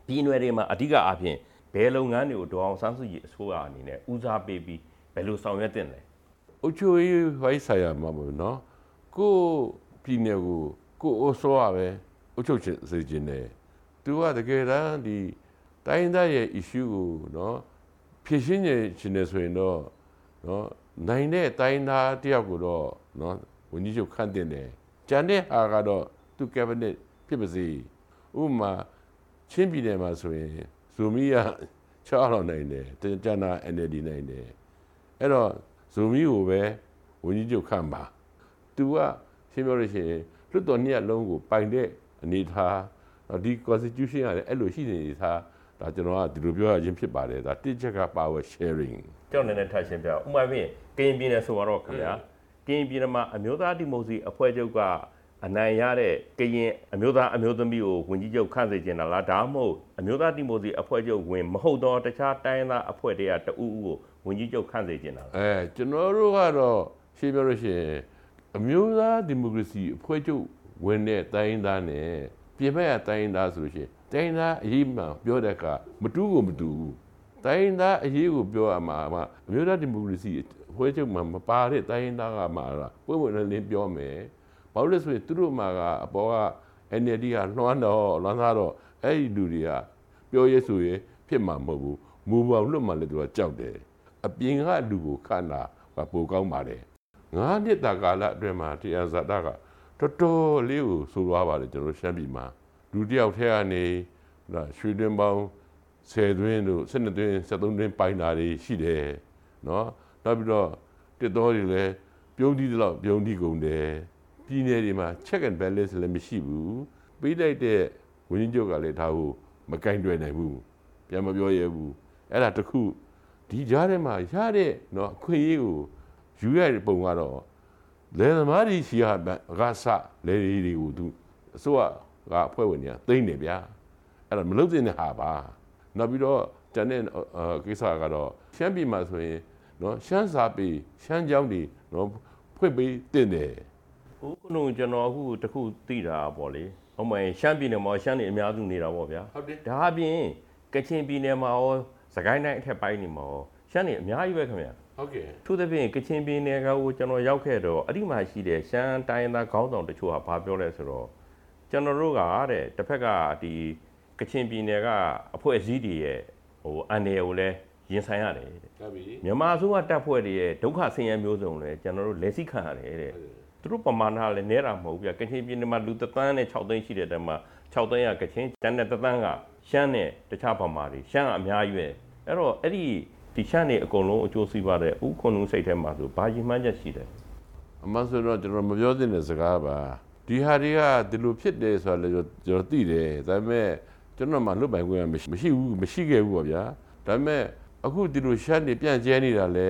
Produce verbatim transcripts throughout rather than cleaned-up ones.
ပြည်နယ်တွေမှာအဓိကအဖြစ်ဘယ်လုပ်ငန်းတွေကိုဒေါ်အောင်ဆန်းစုကြည်အစိုးရအနေနဲ့ဦးစားပေးပြီးဘယ်လိုဆောင်ရွက်တင်လဲအုတ်ချိုရေးဝိုင်းဆိုင်ရာမှာပေါ့နော်ကိုပြည်နယ်ကိုကိုအိုးစောရပဲအုတ်ချိုစေခြင်းနဲ့သူကတကယ်တမ်းဒီတိုင်းသားရဲ့ issue ကိုနော်ဖြည့်ရှင်းခြင်းနဲ့ဆိုရင်တော့နော်နိုင်တဲ့တိုင်းသားတယောက်ကိုတော့နော်ဝန်ကြီးချုပ်ခန့်တင်တယ်ကျန်တဲ့ဟာကတော့သူ cabinet ဖြစ်ပါစေဥပမာချင်းပြည်နယ်မှာဆိုရင်ဇိုမီကချောက်လောက်နိုင်တယ်ကျန်တာ N L D နိုင်တယ်အဲ့တော့ဇိုမီကိုပဲဝန်ကြီးချုပ်ခန့်ပါသူကရှင်းပြောလို့ရှိရင်လွတ်တော်နှစ်ရပ်လုံးကိုပိုင်တဲ့အနေထားဒီ constitution ရတယ်အဲ့လိုရှိနေသားဒါကျွန်တော်ကဒီလိုပြောရခြင်းဖြစ်ပါတယ်ဒါတစ်ချက်က power sharing ကြောက်နေတဲ့ထပ်ရှင်းပြဥပမာဖြင့်ကရင်ပြည်နယ်ဆိုတော့ခင်ဗျာကရင်ပြည်နယ်မှာအမျိုးသားဒီမိုကရေစီအဖွဲ့ချုပ်ကအနိုင်ရတဲ့ကရင်အမျိုးသားအမျိုးသမီးကိုဝန်ကြီးချုပ်ခန့်စေချင်တာလားဒါမှမဟုတ်အမျိုးသားဒီမိုကရေစီအဖွဲ့ချုပ်ဝင်မဟုတ်တော့တခြားတိုင်းသားအဖွဲ့တွေကတအူးဦးကိုဝန်ကြီးချုပ်ခန့်စေချင်တာလားအဲကျွန်တော်တို့ကတော့ရှင်းပြောလို့ရှိရင်အမျိုးသားဒီမိုကရေစီအဖွဲ့ချုပ်ဝင်တဲ့တိုင်းသားနဲ့ပြင်ပကတိုင်းသားဆိုလို့ရှိရင်တိုင်းသားအရေးမှပြောတဲ့အခါမတူကိုမတူဘူးတိုင်းသားအရေးကိုပြောရမှာအမျိုးသားဒီမိုကရေစီအဖွဲ့ချုပ်မှာမပါတဲ့တိုင်းသားကမှလားပုံမှန်လည်းပြောမယ်ဘာလို့လဲဆိုရင်သူတို့မှာကအပေါ်က N L D ကလွှမ်းတော့လွှမ်းသားတော့အဲ့ဒီလူတွေကပြောရဲဆိုရင်ဖြစ်မှာမဟုတ်ဘူးမူပေါင်းလွတ်မှလည်းသူကကြောက်တယ်အပြင်ကလူကိုခန့်တာပိုကောင်းပါတယ်ငါးနှစ်တာကာလအတွင်းမှာတရားဇာတကတော်တော်လေးကိုဆိုသွားပါတယ်ကျွန်တော်ရှမ်းပြည်မှာလူတယောက်ထဲကနေရွှေတွင်းပေါင်းဆယ်တွင်းတို့ဆယ်နှစ်တွင်းဆယ်သုံးတွင်းပိုင်တာတွေရှိတယ်နော်နောက်ပြီးတော့တစ်တော်တွေလည်းပြုံးသီးတော့ပြုံးသီးကုန်တယ်ပြည်နယ်တွေမှာ check and balance လည်းမရှိဘူးပြီးလိုက်တဲ့ဝန်ကြီးချုပ်ကလည်းဒါကိုမကင်တွယ်နိုင်ဘူးပြန်မပြောရဘူးအဲ့ဒါတခုဒီကြားထဲမှာရတဲ့နော်အခွင့်အရေးကိုယူရတဲ့ပုံကတော့လယ်သမားတွေရှိရကစလယ်တွေကိုသူအစိုးရကအဖွဲ့ဝင်တွေကသိမ့်နေဗျာအဲ့ဒါမလုပ်တဲ့ဟာပါနောက်ပြီးတော့တန်တဲ့ကိစ္စကတော့ရှမ်းပြည်မှာဆိုရင်နော်ရှမ်းစာပေရှမ်းကျောင်းတွေနော်ဖွင့်ပေးတင်တယ်ဟုတ်ကဲ့ကျွန်တော်အခုတခုသိတာပေါ့လေဥပမာရှမ်းပြည်နယ်မှာရှမ်းတွေအများစုနေတာပေါ့ဗျာဟုတ်တယ်ဒါအပြင်ကချင်ပြည်နယ်မှာရောစကိုင်းတိုင်းအထက်ပိုင်းတွေမှာရောရှမ်းတွေအများကြီးပဲခင်ဗျာဟုတ်ကဲ့သူသဖြင့်ကချင်ပြည်နယ်ကကိုကျွန်တော်ရောက်ခဲ့တော့အဲ့ဒီမှာရှိတဲ့ရှမ်းတိုင်းသားခေါင်းဆောင်တချို့ကဘာပြောလဲဆိုတော့ကျွန်တော်တို့ကတဲ့တစ်ဖက်ကဒီကချင်ပြည်နယ်ကအဖွဲ့အစည်းတွေရဲ့ဟိုအန်ရယ်ကိုလည်းရင်ဆိုင်ရတယ်တဲ့ဟုတ်ပြီမြန်မာအစိုးရတပ်ဖွဲ့တွေရဲ့ဒုက္ခဆင်းရဲမျိုးစုံလည်းကျွန်တော်တို့လက်ရှိခံရတယ်တဲ့သူတို့ပမာဏလည်းနဲတာမဟုတ်ဘူးပြကချင်ပြည်နယ်မှာလူတသန်းနဲ့၆သိန်းရှိတဲ့တည်းမှာ၆သိန်းကကချင်တန်းတဲ့တသန်းကရှမ်းနဲ့တခြားဗမာတွေရှမ်းကအများကြီးပဲအဲ့တော့အဲ့ဒီဒီရှမ်းတွေအကုန်လုံးအကျိုးစီးပွားတဲ့ဥခွန်ဦးစိတ်ထဲမှာဆိုဘာကြီးမှန်းချက်ရှိတယ်အမှန်ဆိုတော့ကျွန်တော်မပြောသင့်တဲ့စကားပါဒီဟာတွေကဒီလိုဖြစ်တယ်ဆိုတာလည်းကျွန်တော်သိတယ်ဒါပေမဲ့ကျွန်တော်မှလွတ်ပိုင်ခွင့်မရှိဘူးမရှိခဲ့ဘူးပေါ့ဗျာဒါပေမဲ့အခုဒီလိုရှမ်းတွေပြန့်ကျဲနေတာလဲ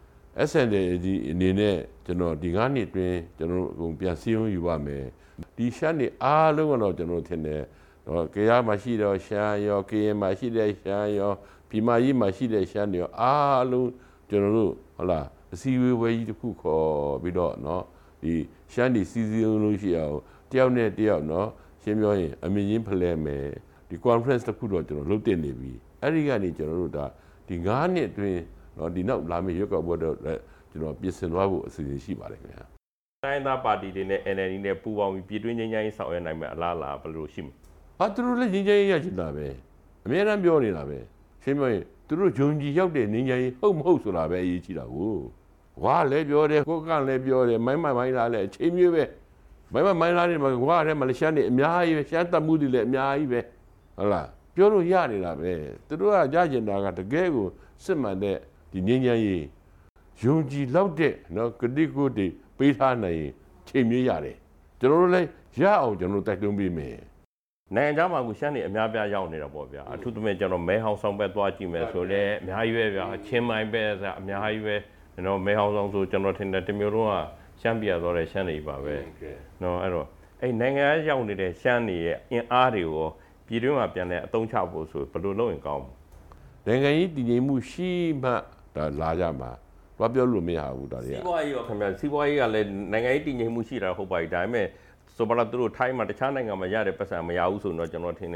S N L ဒီအနေနဲ့ကျွန်တော်ဒီငါးနှစ်အတွင်းကျွန်တော်အကုန်ပြန်စည်းရုံးယူပါမယ်ဒီရှမ်းတွေအားလုံးကတော့ကျွန်တော်ထင်တယ်တော့ကရားမှာရှိတော့ရှမ်းရောကရင်မှာရှိတဲ့ရှမ်းရောပြည်မကြီးမှာရှိတဲ့ရှမ်းတွေရောအားလုံးကျွန်တော်တို့ဟုတ်လားအစည်းအဝေးဝဲကြီးတစ်ခုခေါ်ပြီးတော့เนาะဒီရှမ်းဒီစီစီလို့ရှိအောင်တယောက်နဲ့တယောက်เนาะရှင်းပြောရင်အမြင့်ချင်းဖလဲမယ်ဒီ conference တစ်ခုတော့ကျွန်တော်လုပ်တင်နေပြီအဲ့ဒီကနေကျွန်တော်တို့ဒါဒီငါးနှစ်အတွင်းเนาะဒီနောက်လာမယ့်ရွက်ကောက်ပွဲတော့ကျွန်တော်ပြင်ဆင်သွားဖို့အစီအစဉ်ရှိပါတယ်ခင်ဗျာတိုင်းသားပါတီတွေနဲ့ N L D နဲ့ပူးပေါင်းပြီးပြည်တွင်းချင်းချင်းရေးဆောင်ရွက်နိုင်မယ့်အလားအလာဘယ်လိုရှိမလဲဟာသူတို့လည်းချင်းချင်းရေးရချင်တာပဲအများအားပြောနေတာပဲရှင်းပြောရင်သူတို့ဂျုံကြီးရောက်တဲ့နင်းချင်းဟုတ်မဟုတ်ဆိုတာပဲအရေးကြီးတာကိုဝါလည်းပြောတယ်ကိုကလည်းပြောတယ်မိုင်းမိုင်းမိုင်းလာလည်းအချိန်မျိုးပဲမိုင်းမိုင်းမိုင်းလာနေမှာဝါထဲမှာလည်းရှမ်းနေအများကြီးပဲရှမ်းတပ်မှုတွေလည်းအများကြီးပဲဟုတ်လားပြောလို့ရနေတာပဲသူတို့ကကြားကျင်တာကတကယ်ကိုစစ်မှန်တဲ့ဒီငင်းငင်းရေးယုံကြည်လောက်တဲ့နော်ကတိကိုတွေပေးထားနိုင်ချိန်မြရတယ်ကျွန်တော်တို့လည်းရအောင်ကျွန်တော်တိုက်တွန်းပေးမယ်နိုင်ငံခြားမှာကရှမ်းတွေအများပြားရောက်နေတာပေါ့ဗျာအထူးသဖြင့်ကျွန်တော်မဲဟောင်ဆောင်ပဲသွားကြည့်မယ်ဆိုလည်းအများကြီးပဲဗျာချင်းမိုင်းပဲဆိုအများကြီးပဲကျွန်တော်မဲဟောင်ဆောင်ဆိုကျွန်တော်ထင်တယ်တမျိုးလုံးကရှမ်းပြည်သွားတဲ့ရှမ်းတွေပါပဲနော်အဲ့တော့အဲ့နိုင်ငံရောက်နေတဲ့ရှမ်းတွေရဲ့အင်အားတွေကိုပြည်တွင်းမှာပြန်လဲအသုံးချဖို့ဆိုဘယ်လိုလုပ်ရင်ကောင်းမလဲနိုင်ငံရေးတည်ငြိမ်မှုရှိမှဒါလာကြမှာဘာပြောလို့မရဘူးဒါတွေကစီးပွားရေးရောခင်ဗျာစီးပွားရေးကလည်းနိုင်ငံရေးတည်ငြိမ်မှုရှိတာဟုတ်ပါပြီဒါပေမဲ့ဆိုပါတော့သူတို့ထိုင်းမှာတခြားနိုင်ငံမှာရတဲ့ပတ်စံမရဘူးဆိုတော့ကျွန်တော်ထင်တယ်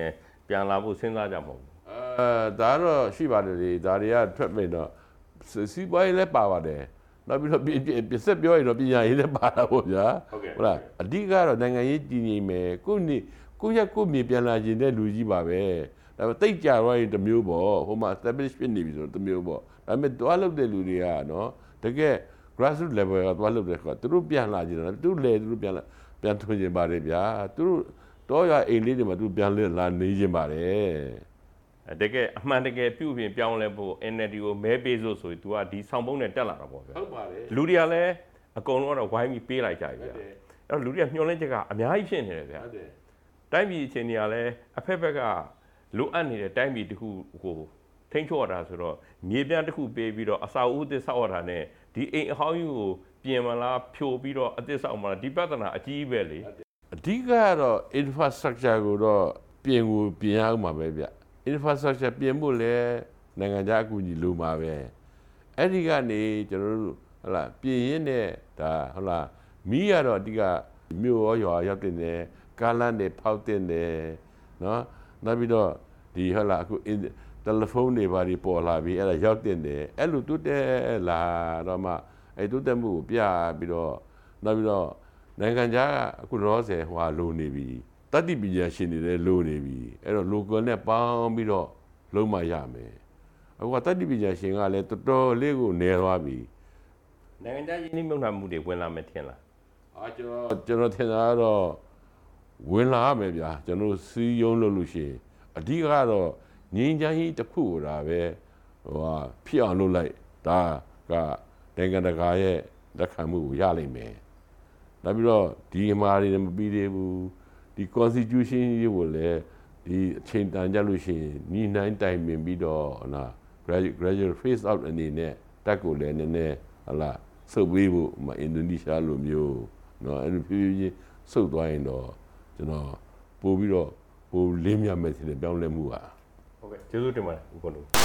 ပြန်လာဖို့စဉ်းစားကြမှာအဲဒါတော့ရှိပါတယ်လေဒါတွေကထွက်ပြီတော့စီးပွားရေးလည်းပါပါတယ်နောက်ပြီးတော့ပြဆက်ပြောရင်တော့ပညာရေးလည်းပါတာပေါ့ဗျာဟုတ်လားအဓိကတော့နိုင်ငံရေးတည်ငြိမ်မယ်ကိုနေ့ကိုရက်ကိုမြေပြန်လာခြင်းတဲ့လူကြီးပါပဲဒါပေမဲ့တိတ်ကြသွားရင်တစ်မျိုးပေါ့ဟိုမှာ establish ဖြစ်နေပြီဆိုတော့တစ်မျိုးပေါ့ဒါပေမဲ့တွားလုပ်တဲ့လူတွေကနော်တကယ် grassroots level ကတွားလုပ်တဲ့ခါသူတို့ပြန်လာခြင်းတော့သူတို့လေသူတို့ပြန်လာပြန်ထွင်ခြင်းပါတယ်ဗျာသူတို့တော့ရအိမ်လေးတွေမှာသူပြန်လာနေခြင်းပါတယ်တကယ်အမှန်တကယ်ပြုပြင်ပြောင်းလဲဖို့ N L D ကိုမဲပေးစို့ဆိုရင် तू ကဒီဆောင်ပုံးနဲ့တက်လာတာပေါ့ဗျာဟုတ်ပါတယ်လူတွေကလည်းအကုန်လုံးကတော့ဝိုင်းပြီးပေးလိုက်ကြပြီဗျာအဲ့တော့လူတွေကမျှော်လင့်ချက်ကအများကြီးဖြစ်နေတယ်ဗျာဟုတ်တယ်တိုင်းပြည်အခြေအနေကလည်းအဖက်ဖက်ကလိုအပ်နေတဲ့တိုင်းပြည်တစ်ခုကိုထိန်းချုပ်ရတာဆိုတော့မြေပြန့်တစ်ခုပေးပြီးတော့အစာအုပ်အသစ်ဆောက်ရတာနဲ့ဒီအိမ်အဟောင်းကြီးကိုပြင်မလားဖြိုပြီးတော့အသစ်ဆောက်မလားဒီပြဿနာအကြီးပဲလေအဓိကကတော့ infrastructure ကိုတော့ပြင်ကိုပြင်ရအောင်ပါပဲဗျinfrastructure ပြင်ဖို့လဲနိုင်ငံခြားအကူအညီလိုမှာပဲအဲ့ဒီကနေကျွန်တော်တို့ဟလာပြင်ရင်းနဲ့ဒါဟလာမီးရတော့အဓိကမြို့ရောရွာရောက်တင်တယ်ကားလမ်းတွေဖောက်တင်တယ်နော်နောက်ပြီးတော့ဒီဟလာအခုတယ်လီဖုန်းတွေပါဒီပေါ်လာပြီးအဲ့ဒါရောက်တင်တယ်အဲ့လိုတူတဲ့လာတော့မှအဲ့တူတဲ့မှုကိုပြပြီးတော့နောက်ပြီးတော့နိုင်ငံခြားကအခုရောဆယ်ဟိုဟာလိုနေပြီတတိပညာရှင်တွေလည်းလိုနေပြီအဲ့တော့ local နဲ့ပေါင်းပြီးတော့လုံးမရမယ်အခုကတတိပညာရှင်ကလည်းတော်တော်လေးကိုနေသွားပြီနိုင်ငံခြားယင်းနှိမ့်နှံမှုတွေဝင်လာမယ်ထင်လားအာကျွန်တော်ကျွန်တော်ထင်တာကတော့ဝင်လာမယ်ဗျာကျွန်တော်စီးယုံလို့လို့ရှိရင်အဓိကကတော့ငင်းချမ်းကြီးတစ်ခုတာပဲဟိုဟာဖြစ်အောင်လုပ်လိုက်ဒါကနိုင်ငံတကာရဲ့လက်ခံမှုကိုရလိမ့်မယ်နောက်ပြီးတော့ဒီအမှားတွေမပြီးသေးဘူးဒီ constitution ကြီးကိုလည်းဒီအချိန်တန်ကြလို့ရှိရင်ညီနိုင်တိုင်ပင်ပြီးတော့ဟလာ gradual phase out အနေနဲ့တက်ကိုလည်းနည်းနည်းဟလာစုပ်ပေးဖို့အင်ဒိုနီးရှားလိုမျိုးเนาะအဲ့လိုဖြည်းဖြည်းစုပ်သွားရင်တော့ကျွန်တော်ပို့ပြီးတော့ဟိုလင်းမြမယ်ထင်တယ်ပြောင်းလဲမှုอ่ะဟုတ်ကဲ့ကျေးဇူးတင်ပါတယ်ဦးကွန်တို့